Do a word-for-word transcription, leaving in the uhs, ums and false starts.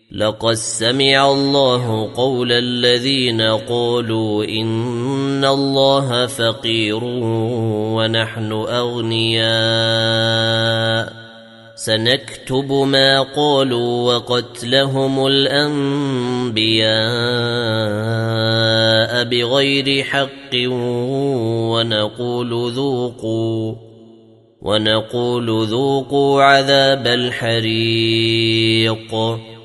لقد سمع الله قول الذين قالوا إن الله فقير ونحن أغنياء سنكتب ما قالوا وقتلهم الأنبياء بغير حق ونقول ذوقوا ونقول ذوقوا عذاب الحريق